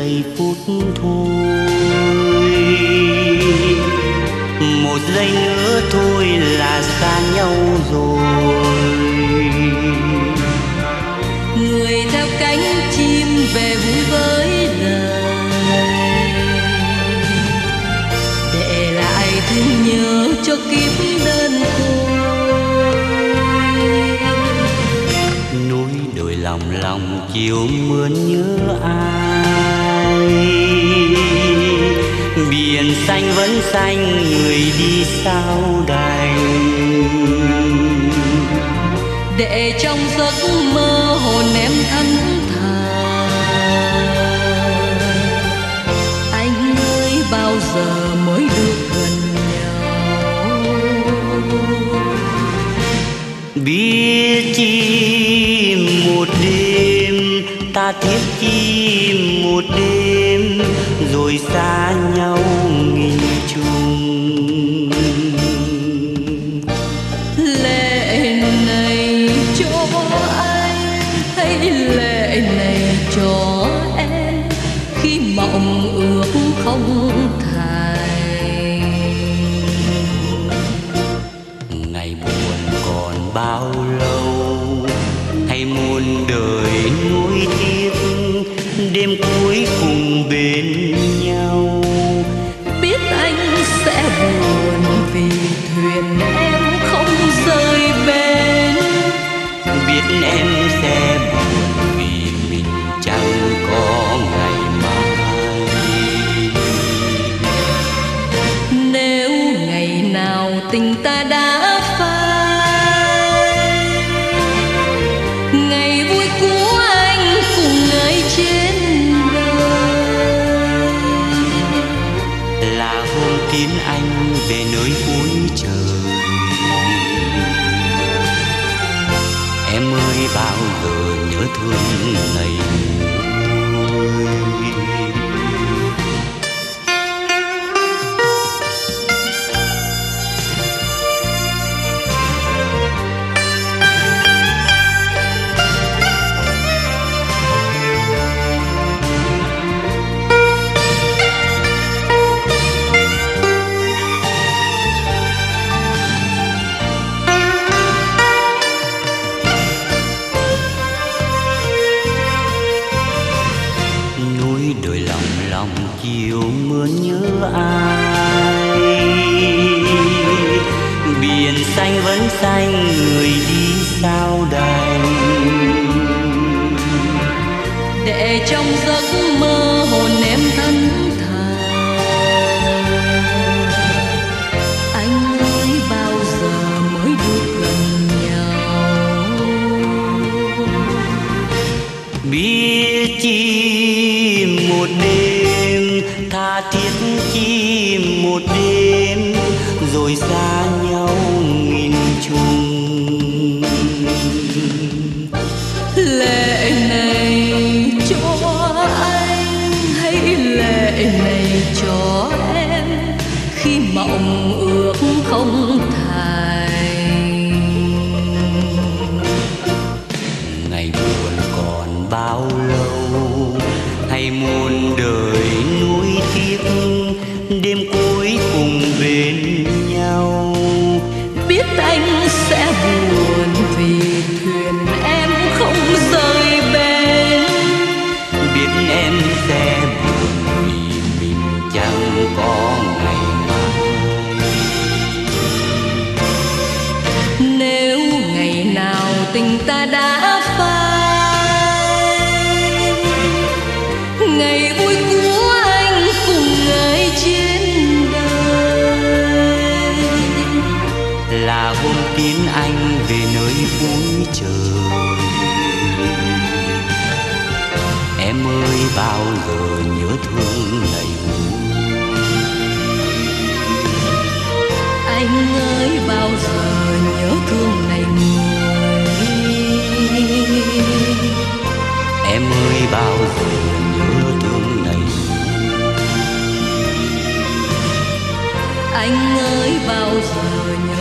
giây phút thôi. Một giây nữa thôi là xa nhau rồi. Người theo cánh chim về vui với đời, để lại thương nhớ cho kiếp đơn côi. Núi đồi lòng lòng chiều mướn nhớ ai, biển xanh vẫn xanh người đi sao đành. Để trong giấc mơ hồn em thẫn thờ, anh ơi bao giờ mới được gần nhau. Biết chi một đêm ta thiết chi một đêm, rồi xa nhau nghìn trùng. Lệ này cho anh hay lệ này cho em, khi mộng ước không thành. Ngày buồn còn bao lâu, hay muôn đời nuối tiếc, đêm cuối cùng bên nhau. Biết anh sẽ buồn vì thuyền em không rời bến, biết em sẽ buồn vì mình chẳng có ngày mai. Nếu ngày nào tình ta đã phai, ngày vui của anh cùng người trên đời, là hôm tiến anh về nơi cuối trời. Em ơi bao giờ nhớ thương ngày vui. Đôi lòng lòng chiều mưa nhớ ai, biển xanh vẫn xanh người đi sao đành. để trong giấc mơ hồn em thân thờ, anh ơi bao giờ mới được gần nhau. Biết chi một đêm tha thiết chi một đêm, rồi xa nhau nghìn trùng. Lệ này cho anh hay lệ này cho em, khi mộng ước không thành. Ngày buồn còn bao lâu, hay muôn đời nuối tiếc, đêm cuối cùng bên nhau. Biết anh sẽ buồn vì thuyền em không rời bến, biết em sẽ buồn vì mình chẳng có ngày mai. nếu ngày nào tình ta đã phai, ngày vui của anh cùng người trên đời, là hôm tiến anh về nơi cuối trời. Em ơi bao giờ nhớ thương ngày vui. anh ơi bao giờ nhớ thương ngày người. Em ơi bao giờ nhớ thương ngày vui. Anh ơi bao giờ nhớ